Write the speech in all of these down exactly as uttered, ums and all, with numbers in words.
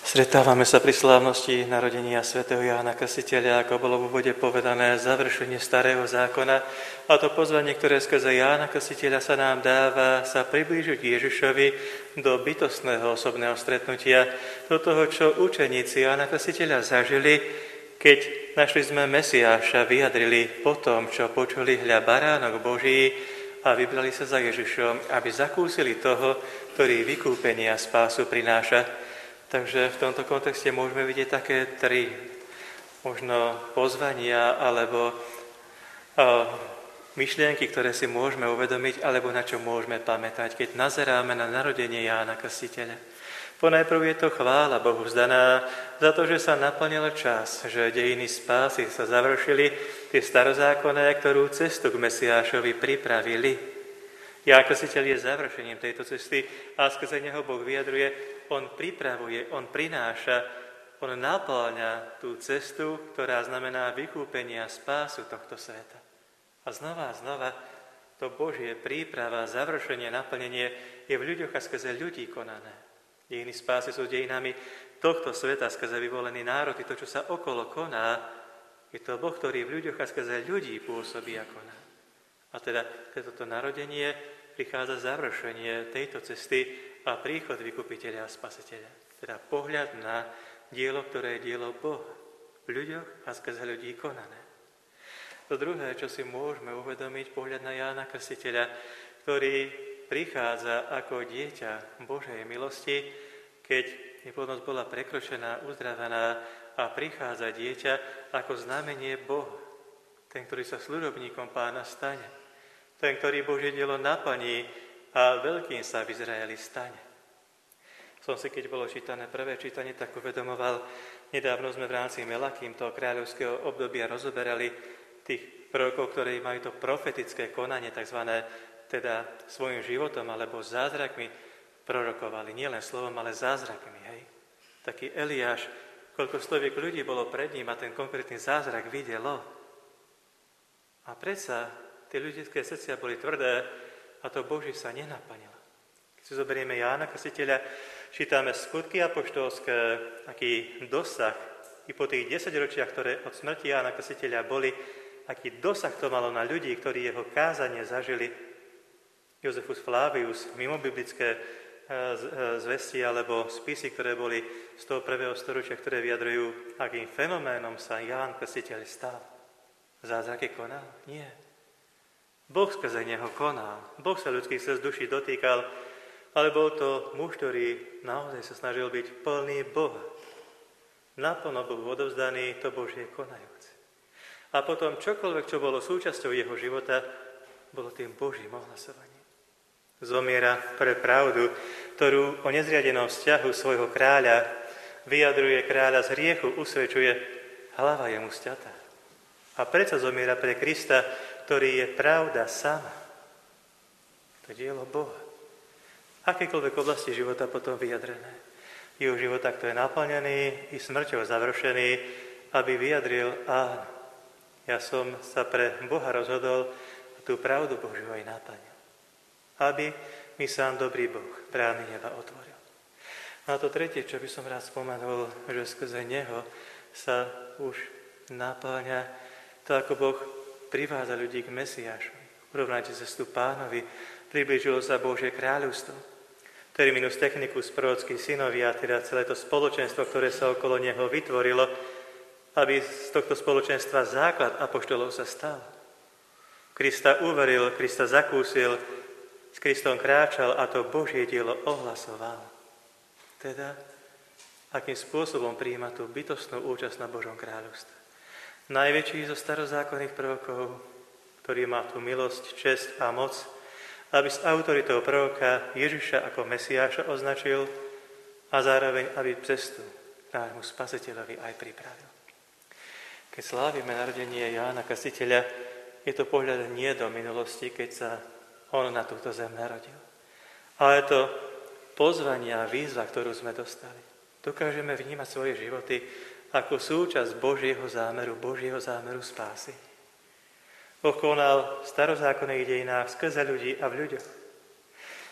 Stretávame sa pri slávnosti narodenia svätého Jána Krstiteľa, ako bolo v úvode povedané, završenie starého zákona, a to pozvanie, ktoré skrze Jána Krstiteľa sa nám dáva, sa priblížiť Ježišovi do bytostného osobného stretnutia, do toho, čo učeníci Jána Krstiteľa zažili, keď našli sme Mesiáša, vyjadrili po tom, čo počuli hľa baránok Boží, a vybrali sa za Ježišom, aby zakúsili toho, ktorý vykúpenie a spásu prináša. Takže v tomto kontexte môžeme vidieť také tri možno pozvania alebo uh, myšlienky, ktoré si môžeme uvedomiť alebo na čo môžeme pamätať, keď nazeráme na narodenie Jána Krstiteľa. Ponajprv je to chvála Bohu vzdaná za to, že sa naplnil čas, že dejiny spásy sa završili, tie starozákonné, ktorú cestu k Mesiášovi pripravili. Ján Krstiteľ je završením tejto cesty a skrze neho Boh vyjadruje, on pripravuje, on prináša, on napĺňa tú cestu, ktorá znamená vykúpenie a spásu tohto sveta. A znova a znova to Božie príprava, završenie, naplnenie je v ľuďoch a skrze ľudí konané. Dejiny spásy sú dejinami tohto sveta, skrze vyvolený národ, i to, čo sa okolo koná, je to Boh, ktorý v ľuďoch a skrze ľudí pôsobí a koná. A teda, keď toto narodenie prichádza završenie tejto cesty a príchod vykupiteľa a spasiteľa. Teda pohľad na dielo, ktoré je dielo Boha v ľuďoch a skrze ľudí konané. To druhé, čo si môžeme uvedomiť, pohľad na Jána Krstiteľa, ktorý prichádza ako dieťa Božej milosti, keď neplodnosť bola prekročená, uzdravená a prichádza dieťa ako znamenie Boha. Ten, ktorý sa služobníkom Pána stane. Ten, ktorý Božie dielo naplní a veľkým sa v Izraeli stane. Som si, keď bolo čítané prvé čítanie, tak uvedomoval, nedávno sme v rámci Melachím, toho kráľovského obdobia, rozoberali tých prorokov, ktorí majú to profetické konanie, takzvané teda svojim životom alebo zázrakmi prorokovali. Nielen slovom, ale zázrakmi. Hej. Taký Eliáš, koľko stoviek ľudí bolo pred ním a ten konkrétny zázrak videlo. A predsa tie ľudské srdcia boli tvrdé a to Boží sa nenaplnilo. Keď si zoberieme Jána Krstiteľa, čítame skutky apoštolské, aký dosah i po tých desaťročiach, ktoré od smrti Jána Krstiteľa boli, aký dosah to malo na ľudí, ktorí jeho kázanie zažili. Jozefus Flavius, mimobiblické zvesti alebo spisy, ktoré boli z toho prvého storočia, ktoré vyjadrujú, akým fenoménom sa Ján Krstiteľ stal. Zázraky konal? Nie. Boh skrze neho konal. Boh sa ľudských srdc duší dotýkal, ale bol to muž, ktorý naozaj sa snažil byť plný Boha. Naplno Bohu odovzdaný, to Božie konajúce. A potom čokoľvek, čo bolo súčasťou jeho života, bolo tým Božím ohlasovaním. Zomiera pre pravdu, ktorú o nezriadenom vzťahu svojho kráľa vyjadruje kráľa z hriechu, usvedčuje, hlava je mu sťatá. A predsa zomiera pre Krista, ktorý je pravda sama. To dielo Boha. Akékoľvek oblasti života potom vyjadrené. Jeho života, kto je naplnený i smrťou završený, aby vyjadril, áno, ja som sa pre Boha rozhodol a tú pravdu Božiu aj naplnil. Aby mi sám dobrý Boh brány neba otvoril. A to tretie, čo by som rád spomenul, že skrze neho sa už naplňa to, ako Boh privádza ľudí k Mesiášovi. Urovnajte cestu Pánovi, priblížilo sa Božie kráľovstvo. Terminus technicus prorockí synovia, teda celé to spoločenstvo, ktoré sa okolo neho vytvorilo, aby z tohto spoločenstva základ apoštolov sa stal. Krista uveril, Krista zakúsil, s Kristom kráčal a to Božie dielo ohlasoval. Teda, akým spôsobom prijíma tú bytostnú účasť na Božom kráľovstve. Najväčší zo starozákonných prorokov, ktorý má tú milosť, česť a moc, aby s autoritou proroka Ježiša ako Mesiáša označil a zároveň, aby cestu k nášmu Spasiteľovi aj pripravil. Keď slávime narodenie Jána Krstiteľa, je to pohľad nie do minulosti, keď sa on na túto zem narodil. Ale je to pozvanie a výzva, ktorú sme dostali. Dokážeme vnímať svoje životy ako súčasť Božieho zámeru, Božieho zámeru spásy. Boh konal v starozákonných dejinách skrze ľudí a v ľuďoch.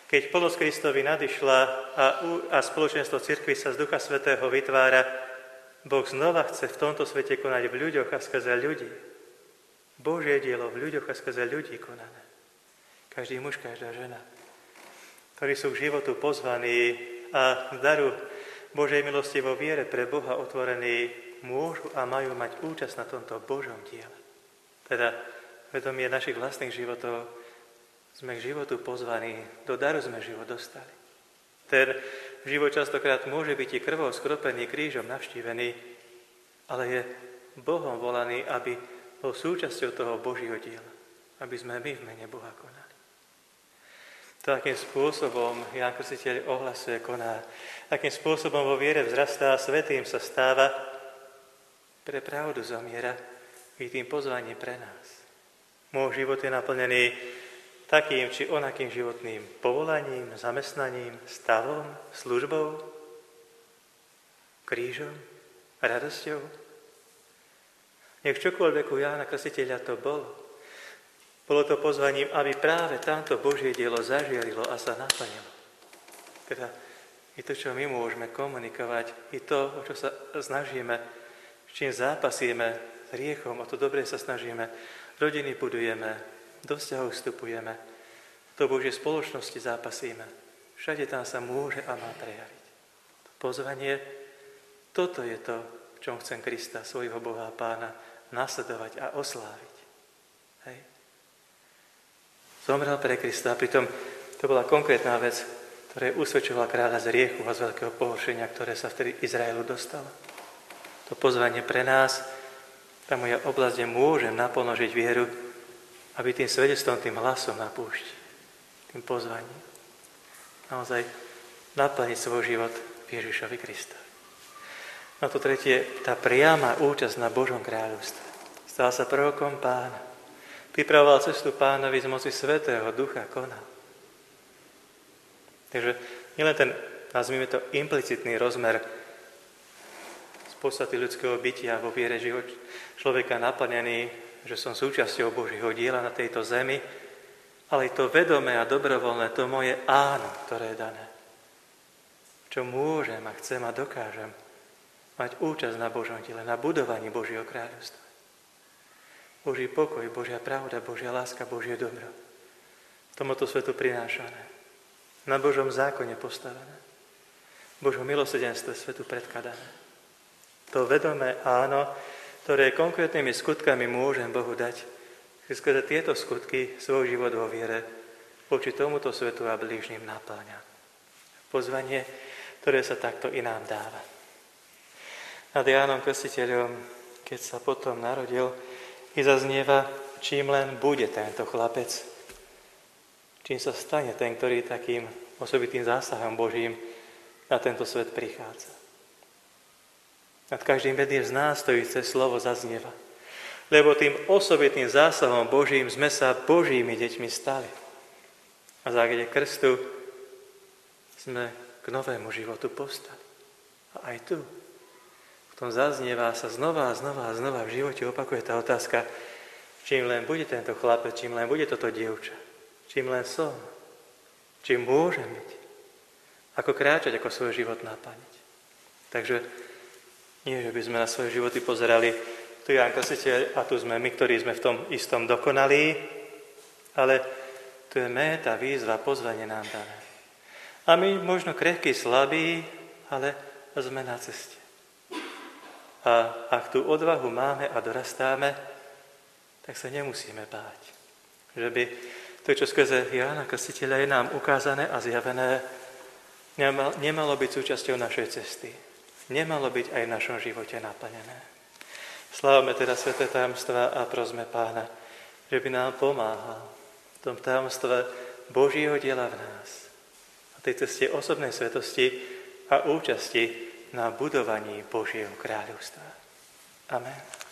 Keď plnosť Kristovi nadišla a, a spoločenstvo cirkvi sa z Ducha Svätého vytvára, Boh znova chce v tomto svete konať v ľuďoch a skrze ľudí. Božie dielo v ľuďoch a skrze ľudí konané. Každý muž, každá žena, ktorí sú k životu pozvaní a daru Božej milosti vo viere pre Boha otvorení, môžu a majú mať účasť na tomto Božom diele. Teda vedomie našich vlastných životov, sme k životu pozvaní, do daru sme život dostali. Ten život častokrát môže byť i krvou skropený, krížom navštívený, ale je Bohom volaný, aby bol súčasťou toho Božieho diela, aby sme my v mene Boha konali. To, akým spôsobom Ján Krstiteľ ohlasuje, koná, akým spôsobom vo viere vzrastá, svätým sa stáva, pre pravdu zomiera, i tým pozvaním pre nás. Môj život je naplnený takým či onakým životným povolaním, zamestnaním, stavom, službou, krížom, radosťou. Nech čokoľvek u Jána Krstiteľa to bolo. Bolo to pozvaním, aby práve tamto Božie dielo zažiarilo a sa naplnilo. Teda i to, čo my môžeme komunikovať, i to, o čo sa snažíme, s čím zápasíme, s hriechom, o to dobre sa snažíme, rodiny budujeme, do vzťahov vstupujeme, do Božej spoločnosti zápasíme. Všade tam sa môže a má prejaviť. To pozvanie, toto je to, v čom chcem Krista, svojho Boha a Pána, nasledovať a osláviť. Hej. Zomrel pre Krista, pritom to bola konkrétna vec, ktorá usvedčovala kráľa z hriechu a z veľkého pohoršenia, ktoré sa vtedy Izraelu dostalo. To pozvanie pre nás, tá moja oblasť, kde môžem naplno žiť vieru, aby tým svedectvom, tým hlasom na púšti, tým pozvaním, naozaj naplniť svoj život Ježišovi Kristovi. Na to tretie, tá priama účasť na Božom kráľovstve. Stal sa prorokom Pána. Pripravoval cestu Pánovi z moci Svätého Ducha, konal. Takže nielen ten, nazvime to, implicitný rozmer z podstaty ľudského bytia vo viere život človeka naplnený, že som súčasťou Božieho diela na tejto zemi, ale to vedomé a dobrovoľné, to moje áno, ktoré je dané. Čo môžem a chcem a dokážem mať účasť na Božom diele, na budovaní Božieho kráľovstva. Boží pokoj, Božia pravda, Božia láska, Božie dobro. Tomuto svetu prinášané. Na Božom zákone postavené. Božom milosrdenstve svetu predkladané. To vedomé áno, ktoré konkrétnymi skutkami môžem Bohu dať, skrze tieto skutky svoj život vo viere voči tomuto svetu a blížnym naplňa. Pozvanie, ktoré sa takto i nám dáva. Nad Jánom Krstiteľom, keď sa potom narodil, i zaznieva, čím len bude tento chlapec, čím sa stane ten, ktorý takým osobitým zásahom Božím na tento svet prichádza. Nad každým jedným z nás stojíce slovo zaznieva. Lebo tým osobitným zásahom Božím sme sa Božími deťmi stali. A základe krstu sme k novému životu povstali. A aj tu, v tom zaznieva sa znova a znova a znova v živote opakuje tá otázka, čím len bude tento chlapec, čím len bude toto dievča, čím len som, čím môžem byť, ako kráčať, ako svoj život naplniť. Takže nie, že by sme na svoje životy pozerali, tu je Ján Krstiteľ a tu sme my, ktorí sme v tom istom dokonalí, ale tu je méta, výzva, pozvanie nám dané. A my možno krehkí, slabí, ale sme na ceste. A ak tú odvahu máme a dorastáme, tak sa nemusíme báť. Že by to, čo skrze Jána Krstiteľa je nám ukázané a zjavené, nemalo byť súčasťou našej cesty. Nemalo byť aj v našom živote naplnené. Slávame teda sväté tajomstvá a prosme Pána, že by nám pomáhal v tom tajomstve Božieho diela v nás. A tej ceste osobnej svetosti a účasti na budovaní Božieho kráľovstva. Amen.